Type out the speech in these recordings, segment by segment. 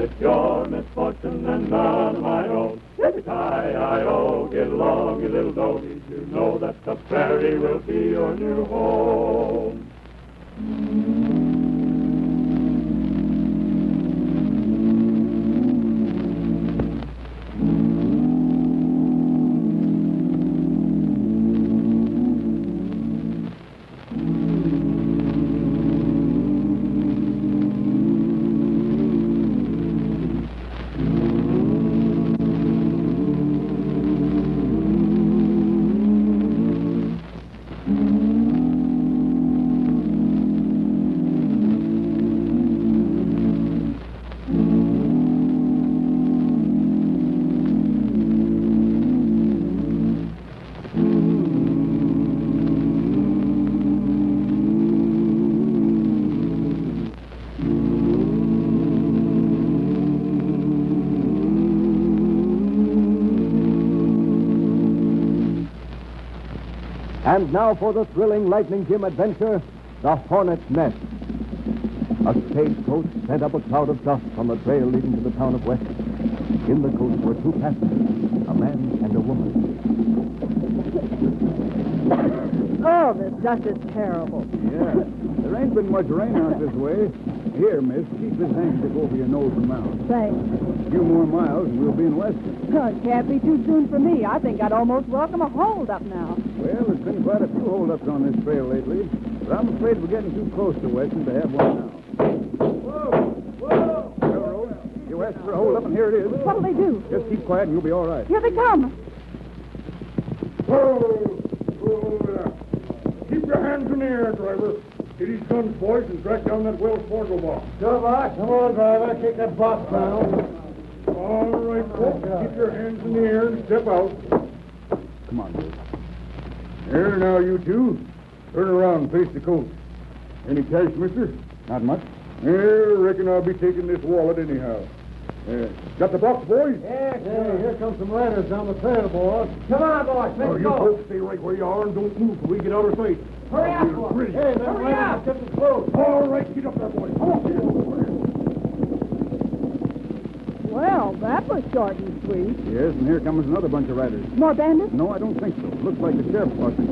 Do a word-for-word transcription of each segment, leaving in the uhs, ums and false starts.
It's your misfortune and none of my own. Yippee-ki-yi-o, get along, you little doggies. You know that the prairie will be your new home. And now for the thrilling Lightning Jim adventure, The Hornet's Nest. A stagecoach sent up a cloud of dust on the trail leading to the town of Weston. In the coach were two passengers, a man and a woman. Oh, this dust is terrible. Yeah. There ain't been much rain out this way. Here, miss, keep this handkerchief over your nose and mouth. Thanks. A few more miles and we'll be in Weston. Oh, it can't be too soon for me. I think I'd almost welcome a hold-up now. Well, there's been quite a few holdups on this trail lately, but I'm afraid we're getting too close to Weston to have one now. Whoa! Whoa! Railroad, you asked for a holdup, and here it is. What'll they do? Just keep quiet and you'll be all right. Here they come. Whoa! Whoa there. Keep your hands in the air, driver. Get these guns, boys, and track down that Wells Fargo box. Come on, come on, driver. Kick that box down. All right, folks. Keep your hands in the air and step out. Come on, boys. Here, now, you two. Turn around and face the coach. Any cash, mister? Not much. Yeah, reckon I'll be taking this wallet anyhow. Yeah. Got the box, boys? Yeah, hey, here comes some riders down the trail, boys. Come on, boys. Let's Oh, you go. folks stay right where you are and don't move till we get out of sight. Hurry up, boys. Hey, them Hurry riders up. are getting close. All right, get up there, boys. Come on, get up there. Well, that was short and sweet. Yes, and here comes another bunch of riders. More bandits? No, I don't think so. Looks like the sheriff's watching.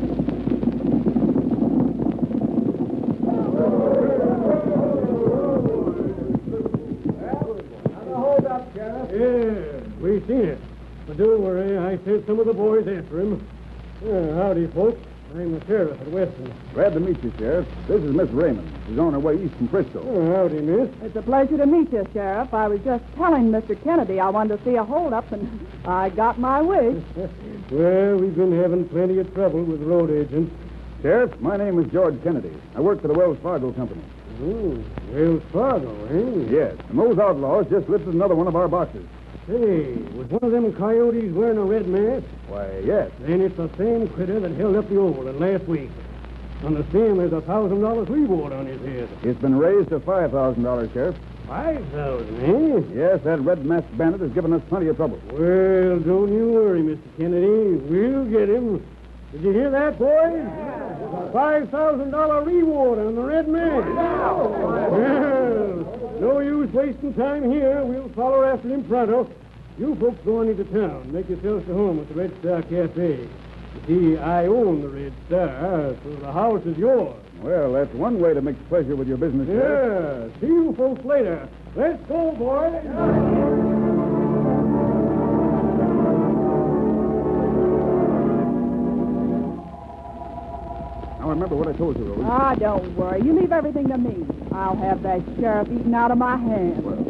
Hold up, Sheriff. Yeah, we seen it. But don't worry, I sent some of the boys after him. Uh, howdy, folks. I'm the sheriff at Weston. Glad to meet you, Sheriff. This is Miss Raymond. She's on her way east from Frisco. Oh, howdy, miss. It's a pleasure to meet you, Sheriff. I was just telling Mister Kennedy I wanted to see a hold-up, and I got my wish. Well, we've been having plenty of trouble with road agents. Sheriff, my name is George Kennedy. I work for the Wells Fargo Company. Oh, Wells Fargo, eh? Yes, and those outlaws just lifted another one of our boxes. Say, was one of them coyotes wearing a red mask? Why, yes. Then it's the same critter that held up the Overland last week. Understand there's a thousand dollars reward on his head. It's been raised to five thousand dollars, Sheriff. Five thousand, eh? Yes, that red masked bandit has given us plenty of trouble. Well, don't you worry, Mister Kennedy. We'll get him. Did you hear that, boys? Five thousand dollar reward on the red man. Well, no use wasting time here. We'll follow after him pronto. You folks go on into town. Make yourselves to home at the Red Star Cafe. You see, I own the Red Star, so the house is yours. Well, that's one way to mix pleasure with your business, Sheriff. Yeah. See you folks later. Let's go, boys. Now, remember what I told you, Rose. Ah, don't worry. You leave everything to me. I'll have that sheriff eaten out of my hand. Well,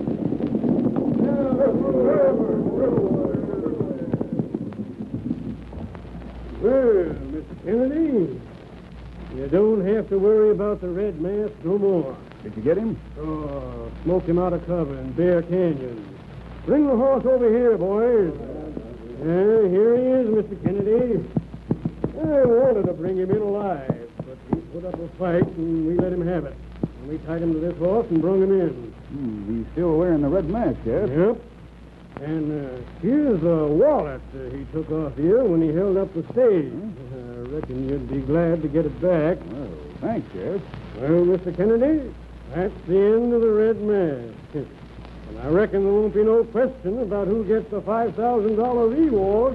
Well, Mister Kennedy, you don't have to worry about the red mask no more. did you get him? Oh, smoked him out of cover in Bear Canyon. Bring the horse over here, boys. Yeah, here he is, Mister Kennedy. I wanted to bring him in alive, but he put up a fight, and we let him have it. And we tied him to this horse and brung him in. Hmm, he's still wearing the red mask, Sheriff. Yep. And uh, here's a wallet uh, he took off you when he held up the stage. I reckon you'd be glad to get it back. Well, thanks, Sheriff. Well, Mister Kennedy, that's the end of the red mask. And I reckon there won't be no question about who gets the five thousand dollars reward.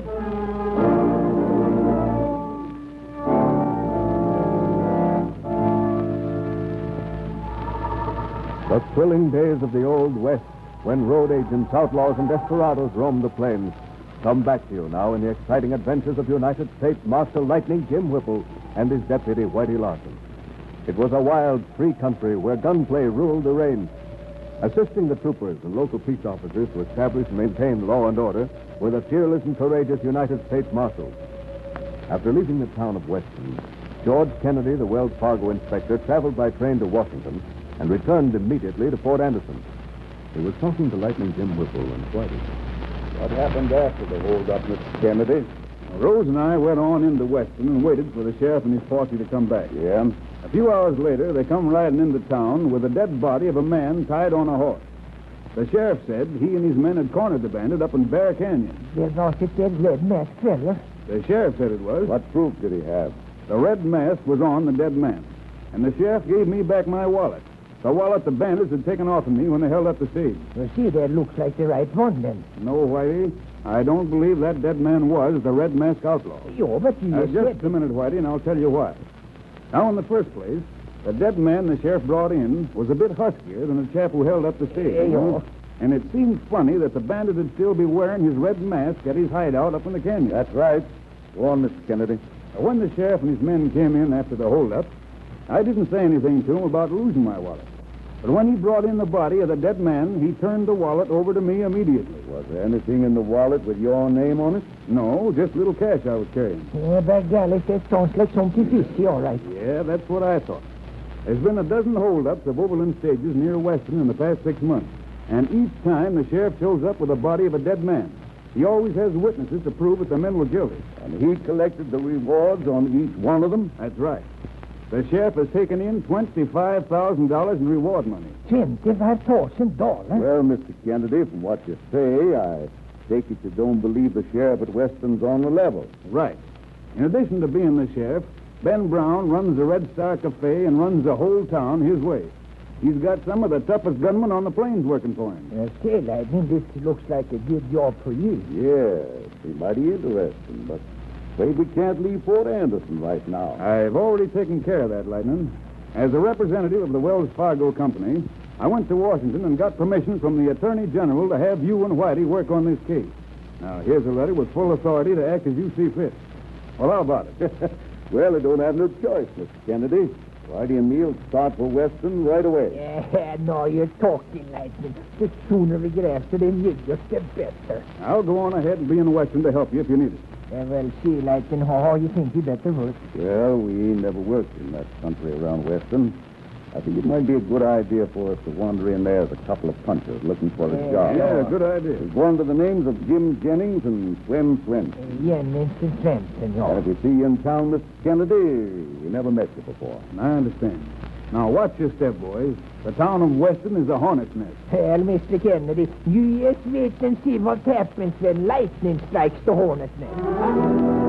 The thrilling days of the Old West, when road agents, outlaws, and desperados roamed the plains, come back to you now in the exciting adventures of United States Marshal Lightning Jim Whipple and his deputy, Whitey Larson. It was a wild, free country where gunplay ruled the reign. Assisting the troopers and local peace officers to establish and maintain law and order were the fearless and courageous United States Marshals. After leaving the town of Weston, George Kennedy, the Wells Fargo inspector, traveled by train to Washington and returned immediately to Fort Anderson. He was talking to Lightning Jim Whipple and Whitey. What happened after the hold-up, Mister Kennedy? Rose and I went on into Weston and waited for the sheriff and his posse to come back. Yeah? A few hours later, they come riding into town with the dead body of a man tied on a horse. The sheriff said he and his men had cornered the bandit up in Bear Canyon. There was a dead red masked fellow. The sheriff said it was. What proof did he have? The red mask was on the dead man. And the sheriff gave me back my wallet. The wallet the bandits had taken off of me when they held up the stage. You see, that looks like the right one, then. No, Whitey. I don't believe that dead man was the red mask outlaw. Yo, but you Uh, said... just a minute, Whitey, and I'll tell you why. Now, in the first place, the dead man the sheriff brought in was a bit huskier than the chap who held up the stage. Hey, yo. And it seemed funny that the bandit would still be wearing his red mask at his hideout up in the canyon. That's right. Go on, Mister Kennedy. When the sheriff and his men came in after the holdup, I didn't say anything to him about losing my wallet. But when he brought in the body of the dead man, he turned the wallet over to me immediately. Was there anything in the wallet with your name on it? No, just little cash I was carrying. Yeah, by golly, that sounds like something fishy, all right. Yeah, that's what I thought. There's been a dozen holdups of overland stages near Weston in the past six months. And each time the sheriff shows up with the body of a dead man. He always has witnesses to prove that the men were guilty. And he collected the rewards on each one of them? That's right. The sheriff has taken in twenty-five thousand dollars in reward money. twenty-five thousand dollars? Well, Mister Kennedy, from what you say, I take it you don't believe the sheriff at Weston's on the level. Right. In addition to being the sheriff, Ben Brown runs the Red Star Cafe and runs the whole town his way. He's got some of the toughest gunmen on the plains working for him. Uh, say, Lightning, this looks like a good job for you. Yeah, it'd be mighty interesting, but afraid we can't leave Fort Anderson right now. I've already taken care of that, Lightning. As a representative of the Wells Fargo Company, I went to Washington and got permission from the Attorney General to have you and Whitey work on this case. Now, here's a letter with full authority to act as you see fit. Well, how about it? Well, I don't have no choice, Mister Kennedy. Whitey and me will start for Weston right away. Yeah, no, you're talking, Lightning. The sooner we get after them niggers, the better. I'll go on ahead and be in Weston to help you if you need it. Yeah, well, see, Lightning, how you think you better work? Well, we ain't never worked in that country around Weston. I think it might be a good idea for us to wander in there as a couple of punchers looking for a Yeah. job. Yeah, good idea. We'll go under the names of Jim Jennings and Slim Swenson. Uh, Jennings and Swenson, And yeah. if we see you in town, Mister Kennedy, we never met you before. I understand. Now, watch your step, boys. The town of Weston is a hornet's nest. Well, Mister Kennedy, you just wait and see what happens when lightning strikes the hornet's nest.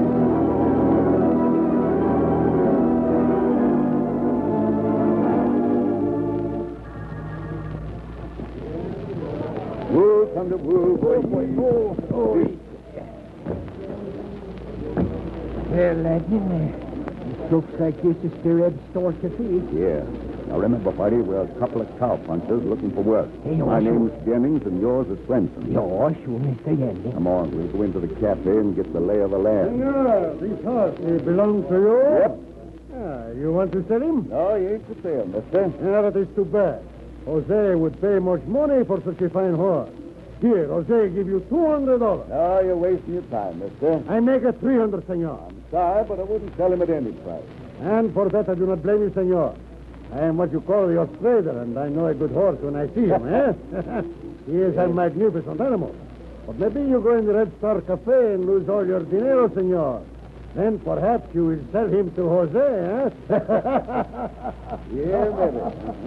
Whoa, thunder, whoa, boy. Oh, oh. Well, Lightning, uh, it looks like this is the Red Star Cafe. Yeah. Now, remember, Whitey, we're a couple of cowpunchers looking for work. Hey, My sure. name's Jennings, and yours is Swenson. Yeah, sure, Mister Jennings. Come on, we'll go into the cafe and get the lay of the land. Senor, this horse, it belongs to you? Yep. Ah, you want to sell him? No, he ain't for sale, mister. Yeah, that is too bad. Jose would pay much money for such a fine horse. Here, Jose give you two hundred dollars. No, you're wasting your time, mister. I make it three hundred, senor. I'm sorry, but I wouldn't sell him at any price. And for that, I do not blame you, senor. I am what you call your trader, and I know a good horse when I see him, eh? He is a magnificent animal. But maybe you go in the Red Star Cafe and lose all your dinero, senor. Then perhaps you will sell him to Jose, eh? Yeah, maybe.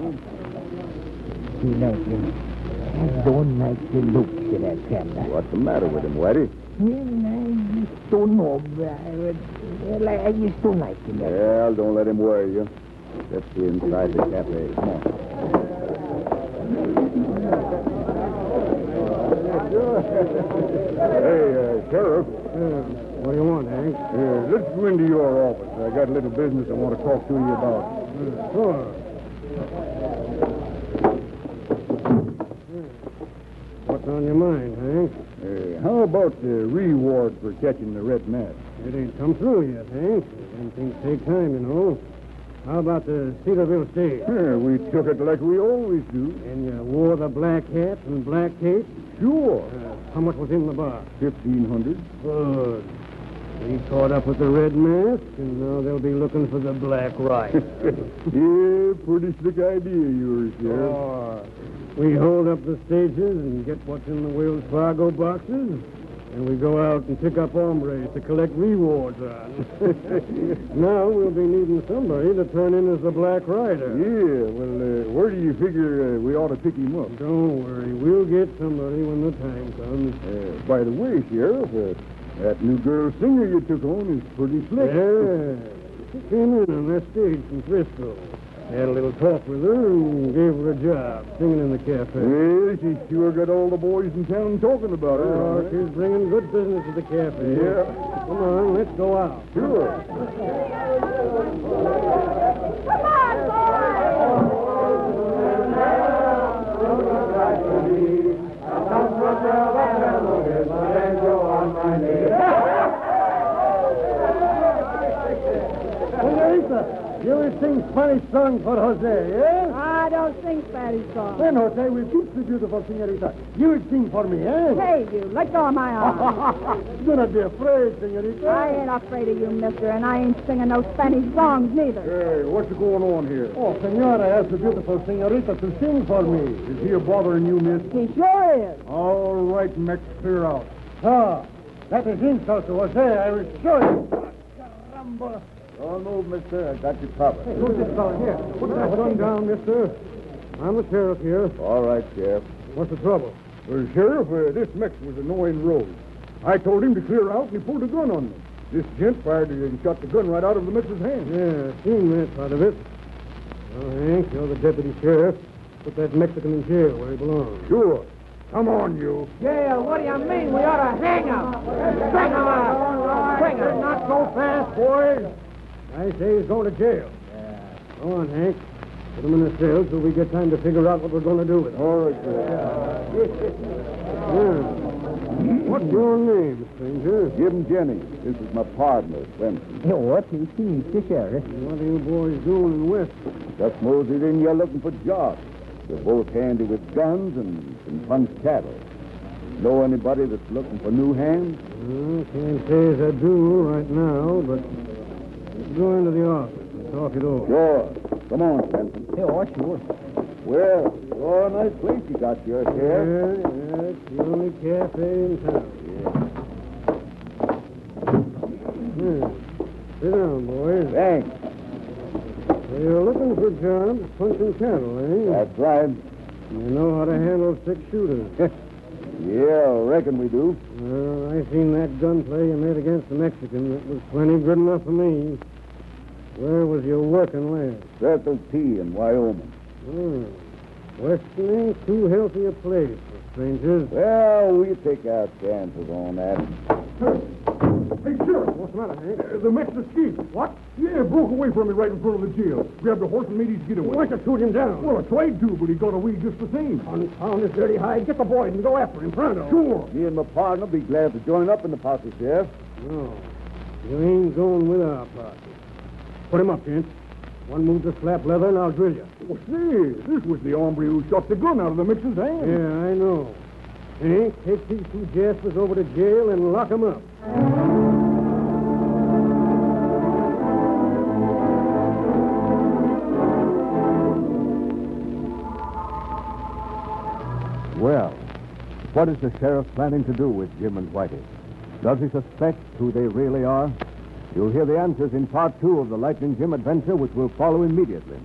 See, Lightning, I don't like the looks of that fella. What's the matter with him, Whitey? Well, I just don't know. I, well, I, I just don't like him. Well, don't let him worry you. Let's see inside the cafe. Come on. Sheriff, Uh, what do you want, Hank? uh, let's go into your office. I got a little business I want to talk to you about. Uh, sure. What's on your mind, Hank? Uh, how about the reward for catching the red mask? It ain't come through yet, Hank. Them things take time, you know. How about the Cedarville stage? Yeah, we took it like we always do. And you wore the black hat and black cape? Sure. Uh, how much was in the bar? Fifteen hundred. Good. We caught up with the red mask, and now they'll be looking for the black rider. Yeah, pretty slick idea of yours, Sheriff. Oh, we hold up the stages and get what's in the Wells Fargo boxes, and we go out and pick up hombres to collect rewards on. Now we'll be needing somebody to turn in as the black rider. Yeah, well, uh, where do you figure uh, we ought to pick him up? Don't worry, we'll get somebody when the time comes. Uh, by the way, Sheriff, uh, that new girl singer you took on is pretty slick. Yeah, she came in on that stage from Frisco. Had a little talk with her and gave her a job singing in the cafe. Well, she sure got all the boys in town talking about her. Oh, huh? she's bringing good business to the cafe. Yeah. Come on, let's go out. Sure. Come on, boys! Senorita, you will sing Spanish song for Jose, eh? I don't sing Spanish songs. Then, Jose, will keep the beautiful senorita. You will sing for me, eh? Hey, you, let go of my arm. Do not be afraid, senorita. I ain't afraid of you, mister, and I ain't singing no Spanish songs neither. Hey, what's going on here? Oh, senora asked the beautiful senorita to sing for me. Is he a bothering you, miss? He sure is. All right, Mex, clear out. Ah, that is insult to Jose. I will show you. Caramba. Don't move, mister. I got you covered. Hey, who's this fellow here? Put that gun down, mister. I'm the sheriff here. All right, Sheriff. What's the trouble? Well, Sheriff, uh, this Mex was annoying Rose. I told him to clear out, and he pulled a gun on me. This gent fired it and shot the gun right out of the Mex's hand. Yeah, seen that part of it. Well, Hank, you're the deputy sheriff. Put that Mexican in jail where he belongs. Sure. Come on, you. Jail, what do you mean? We ought to hang him. String him up. String him. Not so fast, boys. I say he's going to jail. Yeah. Go on, Hank. Put him in the cell till we get time to figure out what we're going to do with him. All right, Sheriff. Yeah. What's your name, stranger? Jim Jennings. This is my partner, Swenson. What is he, Mister Sheriff? What are you boys doing in West? Just moseyed in here looking for jobs. They're both handy with guns and can punch cattle. Know anybody that's looking for new hands? Well, can't say as I do right now, but let's go into the office and talk it over. Sure. Come on, Swenson. Oh, sure. Well, you're a nice place you got here, Sheriff. Yeah, yeah, it's the only cafe in town. Yeah. Sit down, boys. Thanks. So you're looking for jobs punching cattle, eh? That's right. You know how to handle six shooters. Yeah, I reckon we do. Well, I seen that gunplay you made against the Mexican. That was plenty good enough for me. Where was you working last? Circle T in Wyoming. Hmm. Western ain't too healthy a place for strangers. Well, we take our chances on that. Hey, Sheriff. What's the matter, Hank? Uh, the Mex escaped. What? Yeah, broke away from me right in front of the jail. Grabbed a horse and made his getaway. Why don't you shoot him down? Well, I tried to, but he got away just the same. Confound this dirty hide. Get the boys and go after him. Pronto. Sure. Me and my partner be glad to join up in the posse, Sheriff. No. You ain't going with our party. Put him up, Kent. One move to slap leather, and I'll drill you. Well, say, this was the hombre who shot the gun out of the Mex's hand. Yeah, I know. Hank, take these two jaspers over to jail and lock them up. Well, what is the sheriff planning to do with Jim and Whitey? Does he suspect who they really are? You'll hear the answers in part two of the Lightning Jim adventure, which will follow immediately.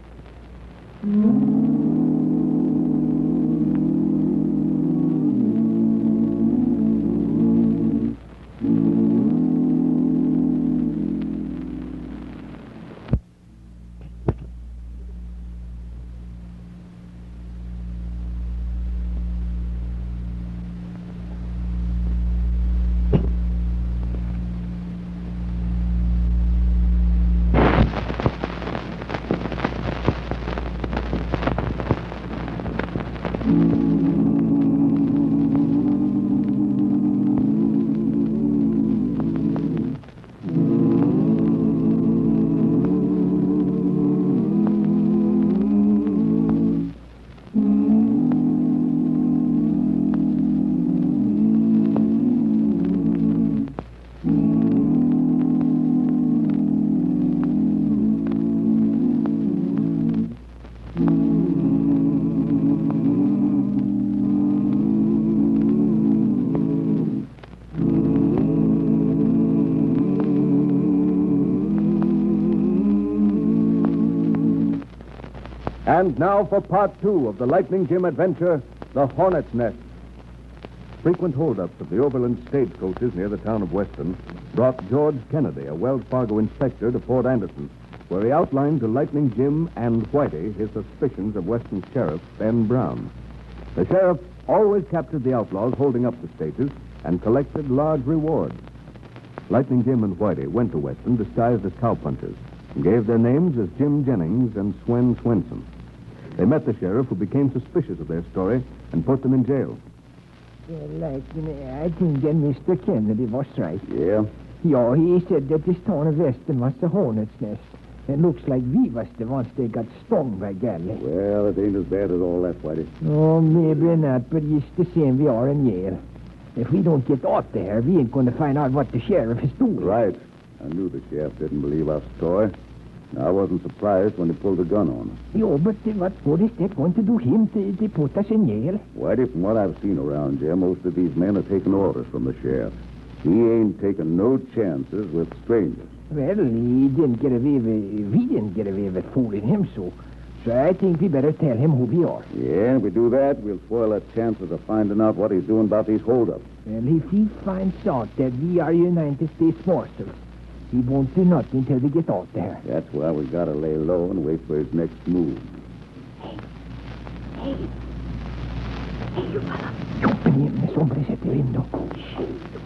And now for part two of the Lightning Jim adventure, The Hornet's Nest. Frequent holdups of the Overland stagecoaches near the town of Weston brought George Kennedy, a Wells Fargo inspector, to Fort Anderson, where he outlined to Lightning Jim and Whitey his suspicions of Weston Sheriff Ben Brown. The sheriff always captured the outlaws holding up the stages and collected large rewards. Lightning Jim and Whitey went to Weston disguised as cowpunchers and gave their names as Jim Jennings and Swen Swenson. They met the sheriff, who became suspicious of their story and put them in jail. Well, like, you know, I think that Mister Kennedy was right. Yeah? Yeah, he said that this town of Weston was the hornet's nest. It looks like we was the ones that got stung by Galley. Well, it ain't as bad as all that, Whitey. Oh, maybe not, but it's the same we are in Yale. If we don't get out there, we ain't going to find out what the sheriff is doing. Right. I knew the sheriff didn't believe our story. I wasn't surprised when he pulled the gun on us. Yo, but uh, what good is that going to do him to, to put us in jail? Whitey, from what I've seen around here, most of these men are taking orders from the sheriff. He ain't taking no chances with strangers. Well, he didn't get away with... We didn't get away with fooling him, so... So I think we better tell him who we are. Yeah, if we do that, we'll spoil our chances of finding out what he's doing about these holdups. Well, if he finds out that we are United States Marshals, he won't do nothing until we get out there. That's why we gotta lay low and wait for his next move. Hey, hey, hey, you fella. Open him, this hombre's at the window. Shh,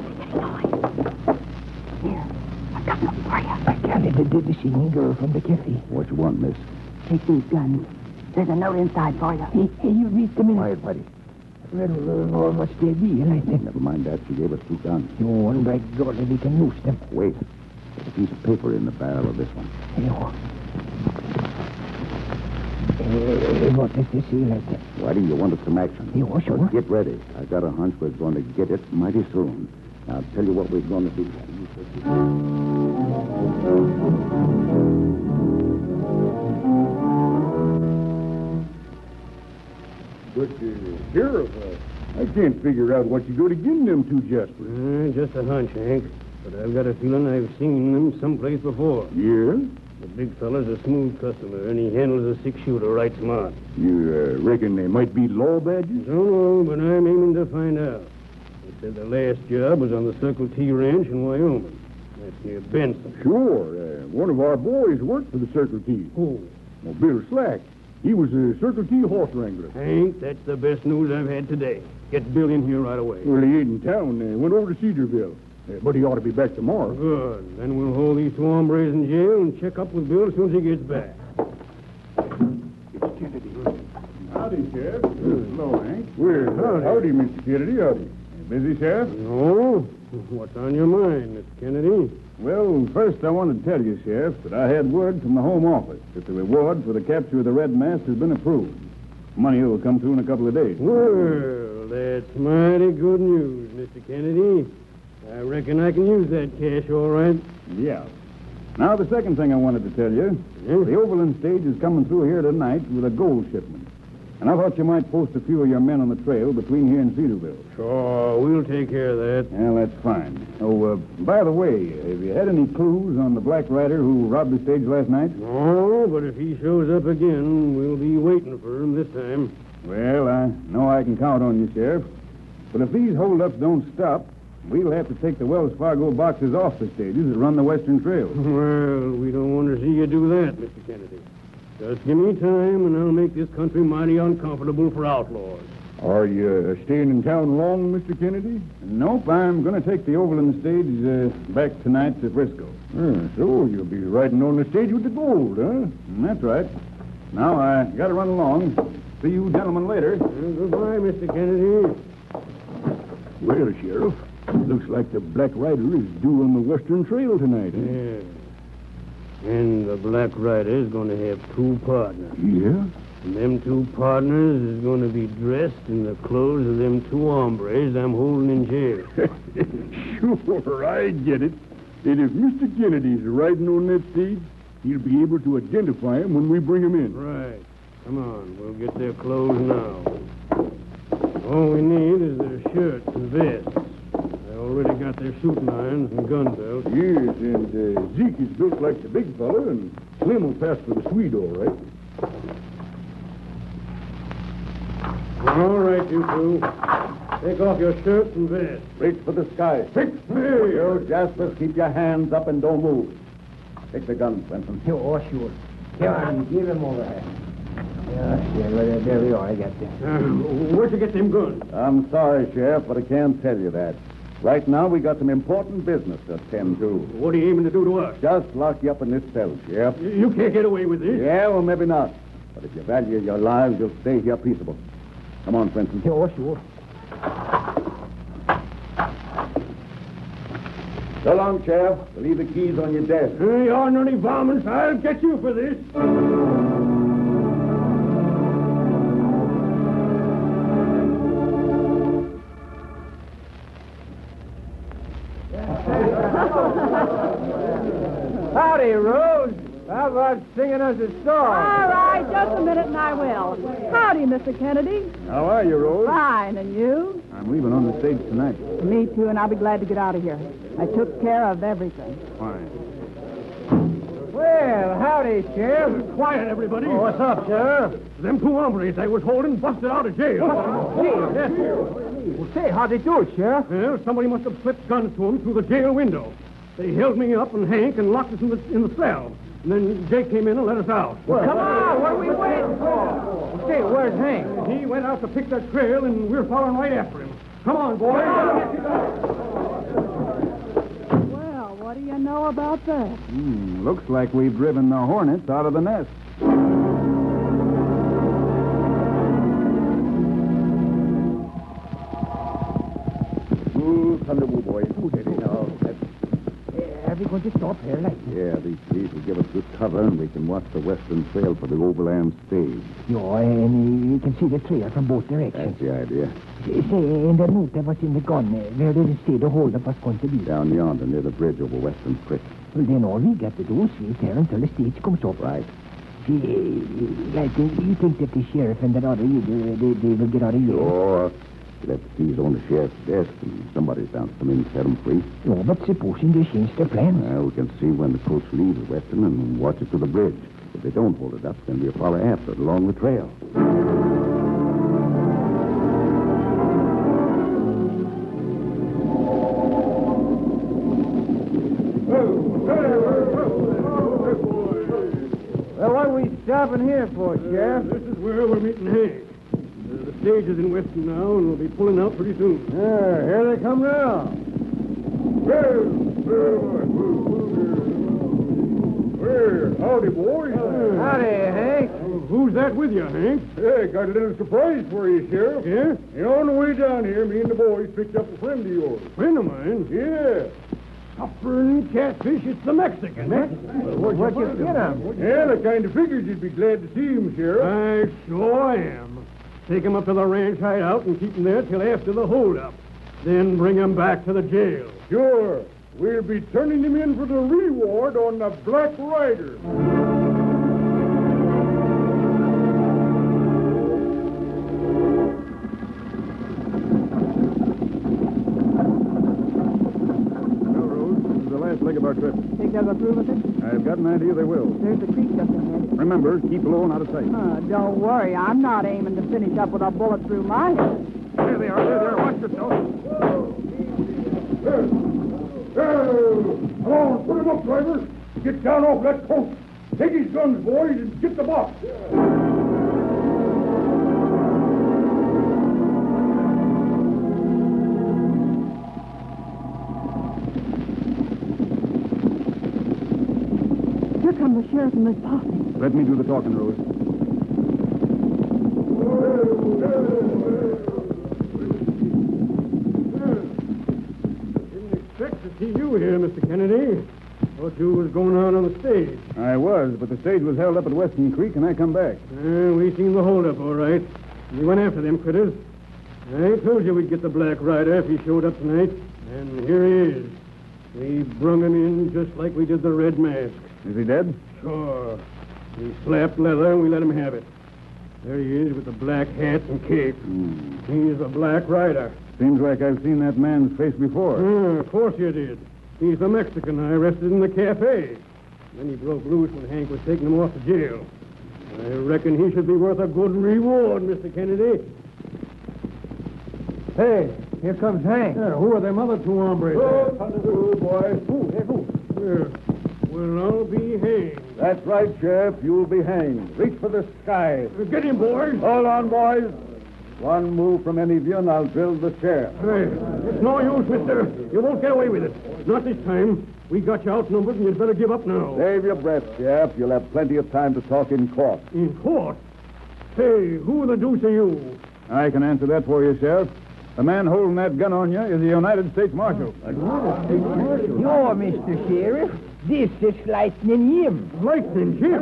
here, I got something for you. I got it, the, the, the singing girl from the cafe. What you want, miss? Take these guns. There's a note inside for you. Hey, hey, you read them in. Quiet, Whitey. Well, well, what's their deal, I think? Never mind that. She gave us two guns. Oh, and by golly, we can use them. Wait. There's a piece of paper in the barrel of this one. Hey, oh. Hey, what does this say like that? Whitey, you wanted some action. Hey, oh, sure. Get ready. I got a hunch we're going to get it mighty soon. Now, I'll tell you what we're going to do. But, uh, Sheriff, uh, I can't figure out what you go to give them two Jaspers. Uh, just a hunch, Hank. But I've got a feeling I've seen them someplace before. Yeah? The big fella's a smooth customer, and he handles a six-shooter right smart. You uh, reckon they might be law badges? Don't know, but I'm aiming to find out. He said the last job was on the Circle T Ranch in Wyoming. That's near Benson. Sure. Uh, one of our boys worked for the Circle T. Who? Well, Bill Slack. He was a Circle T horse wrangler. Hank, that's the best news I've had today. Get Bill in here right away. Well, he ain't in town. Uh, went over to Cedarville. Uh, but he ought to be back tomorrow. Good. Then we'll hold these two hombres in jail and check up with Bill as soon as he gets back. It's Kennedy. Howdy, Sheriff. Hello, Hank. Well, howdy. howdy, Mister Kennedy. Howdy. Busy, Sheriff? No. What's on your mind, Mister Kennedy? Well, first I wanted to tell you, Sheriff, that I had word from the Home Office that the reward for the capture of the Red Mask has been approved. Money will come through in a couple of days. Well, that's mighty good news, Mister Kennedy. I reckon I can use that cash all right. Yeah. Now, the second thing I wanted to tell you, Yeah? the Overland stage is coming through here tonight with a gold shipment. And I thought you might post a few of your men on the trail between here and Cedarville. Sure, we'll take care of that. Well, that's fine. Oh, uh, by the way, have you had any clues on the black rider who robbed the stage last night? No, but if he shows up again, we'll be waiting for him this time. Well, I know I can count on you, Sheriff. But if these holdups don't stop, we'll have to take the Wells Fargo boxes off the stages that run the Western Trail. Well, we don't want to see you do that, Mister Kennedy. Just give me time, and I'll make this country mighty uncomfortable for outlaws. Are you uh, staying in town long, Mister Kennedy? Nope, I'm going to take the Overland stage uh, back tonight to Frisco. Uh, so you'll be riding on the stage with the gold, huh? Mm, that's right. Now, I got to run along. See you gentlemen later. Goodbye, Mister Kennedy. Well, Sheriff, looks like the Black Rider is due on the Western Trail tonight, eh? Yeah. And the Black Rider is going to have two partners. Yeah? And them two partners is going to be dressed in the clothes of them two hombres I'm holding in jail. Sure, I get it. And if Mister Kennedy's riding on that stage, he'll be able to identify him when we bring him in. Right. Come on, we'll get their clothes now. All we need is their shirts and vests. They already got their shooting irons and gun belts. Yes, and uh, Zeke is built like the big fella, and Slim will pass for the Swede, all right. All right, you two. Take off your shirts and vests. Reach for the sky. Six. You Jaspers, keep your hands up and don't move. Take the gun, Benson. Oh, sure. Come on, give him over here. Yeah, yeah, well, there we are. I got them. Uh, where'd you get them guns? I'm sorry, Sheriff, but I can't tell you that. Right now, we got some important business to attend to. What are you aiming to do to us? Just lock you up in this cell, Sheriff. You can't get away with this. Yeah, well, maybe not. But if you value your lives, you'll stay here peaceable. Come on, Benson. Oh, sure. So long, Sheriff. We'll leave the keys on your desk. Uh, you ornery varmints, I'll get you for this. Howdy, Rose. How about singing us a song? All right, just a minute and I will. Howdy, Mister Kennedy. How are you, Rose? Fine, and you? I'm leaving on the stage tonight. Me too, and I'll be glad to get out of here. I took care of everything. Fine. Well, howdy, Sheriff. Quiet, everybody. Oh, what's up, Sheriff? Them two hombres I was holding busted out of jail. Well, say, how'd they do it, Sheriff? Well, somebody must have slipped guns to them through the jail window. They held me up and Hank and locked us in the, in the cell. And then Jake came in and let us out. Well, come on, what are we waiting for? Well, say, where's Hank? He went out to pick that trail, and we're following right after him. Come on, boys. Well, what do you know about that? Hmm, looks like we've driven the hornets out of the nest. Ooh, thunderbolt, boys. Ooh, steady now. That's... Are we going to stop here, like? Yeah, these trees will give us good cover, and we can watch the western trail for the overland stage. Yeah, and you can see the trail from both directions. That's the idea. Say, in the note that was in the gun, uh, where did it say the holdup was going to be? Down yonder near the bridge over Western Creek. Well, then all we got to do is wait there until the stage comes up. Right. See, uh, like, uh, you think that the sheriff and that other idiot, they, they will get out of here? Sure. He left the keys on the sheriff's desk, and somebody's bound to come in and set them free. No, but supposing they change their plans? Well, we can see when the coach leaves Western and watch it to the bridge. If they don't hold it up, then we'll follow after it along the trail. Well, what are we stopping here for, Sheriff? This is where we're meeting Hank. Uh, the stage is in Weston now, and we'll be pulling out pretty soon. Yeah, here they come now. Well, howdy, boys. Howdy, Hank. Who's that with you, Hank? Hey, got a little surprise for you, Sheriff. Yeah? And on the way down here, me and the boys picked up a friend of yours. Friend of mine? Yeah. Suffering catfish, it's the Mexican. Eh? Where'd you get him? Yeah, I kind of figured you'd be glad to see him, Sheriff. I sure am. Take him up to the ranch hideout and keep him there till after the holdup. Then bring him back to the jail. Sure. We'll be turning him in for the reward on the Black Rider. Well, Rose, this is the last leg of our trip. Think they'll go through with it? I've got an idea they will. There's a creek just ahead. Remember, keep low and out of sight. Uh, don't worry, I'm not aiming to finish up with a bullet through my head. There they are. There they are. Watch yourself. Come on, put him up, driver. Get down off that coach. Take his guns, boys, and get the box. Here come the sheriff and Miss Posse. Let me do the talking, Rose. you was going out on the stage. I was, but the stage was held up at Western Creek, and I come back. Uh, we seen the holdup, all right. We went after them critters. I told you we'd get the Black Rider if he showed up tonight. And here he is. We brung him in just like we did the Red Mask. Is he dead? Sure. We slapped leather and we let him have it. There he is with the black hat and cape. Hmm. He's the Black Rider. Seems like I've seen that man's face before. Uh, of course you did. He's the Mexican I arrested in the cafe. Then he broke loose when Hank was taking him off to jail. I reckon he should be worth a good reward, Mister Kennedy. Hey, here comes Hank. Yeah, who are them other two hombres? Oh, boys. Who? Hey, who? Yeah. Well, I'll be hanged. That's right, Sheriff. You'll be hanged. Reach for the sky. Uh, Get him, boys. Hold on, boys. One move from any of you, and I'll drill the sheriff. Hey, it's no use, mister. You won't get away with it. Not this time. We got you outnumbered, and you'd better give up now. Save your breath, Sheriff. You'll have plenty of time to talk in court. In court? Hey, who the deuce are you? I can answer that for you, Sheriff. The man holding that gun on you is the United States Marshal. You're Mister Sheriff. This is Lightning Jim. Lightning Jim?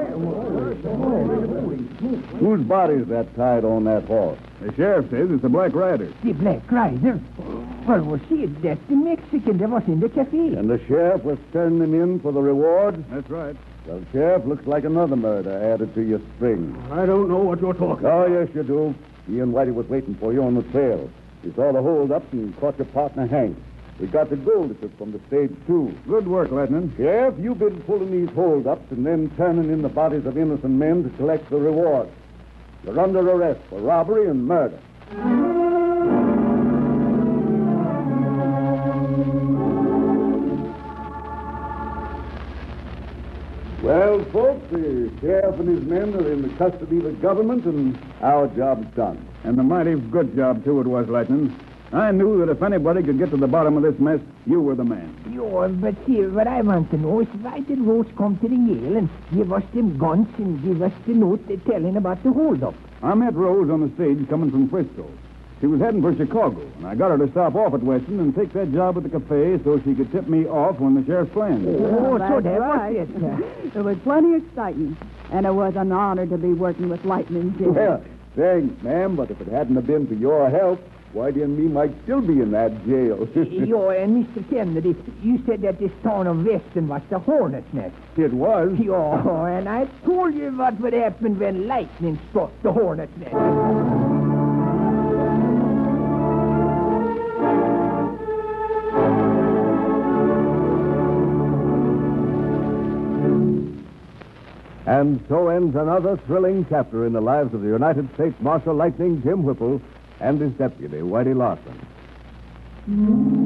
Whose body's that tied on that horse? The sheriff says it's the Black Rider. The Black Rider? Well, was he? That's the Mexican that was in the cafe. And the sheriff was turning him in for the reward? That's right. Well, Sheriff, looks like another murder added to your string. I don't know what you're talking Oh, about. yes, you do. He and Whitey was waiting for you on the trail. We saw the hold-up and caught your partner, Hank. We got the gold you took from the stage, too. Good work, Lieutenant. Sheriff, you've been pulling these hold-ups and then turning in the bodies of innocent men to collect the reward. You're under arrest for robbery and murder. Well, folks, the sheriff and his men are in the custody of the government, and our job's done. And a mighty good job, too, it was, Lieutenant. I knew that if anybody could get to the bottom of this mess, you were the man. Yo, but here, what I want to know is why did Rose come to the jail and give us them guns and give us the note telling about the holdup? I met Rose on the stage coming from Frisco. She was heading for Chicago, and I got her to stop off at Weston and take that job at the cafe so she could tip me off when the sheriff's planned. Oh, That's so that right. was it. There was plenty excitement, and it was an honor to be working with Lightning Jim. Well, thanks, ma'am, but if it hadn't have been for your help, Whitey and me might still be in that jail. Yo, and Mister Kennedy, you said that this town of Weston was the hornet's nest. It was. Yo, and I told you what would happen when lightning struck the hornet's nest. And so ends another thrilling chapter in the lives of the United States Marshal Lightning Jim Whipple and his deputy, Whitey Larson.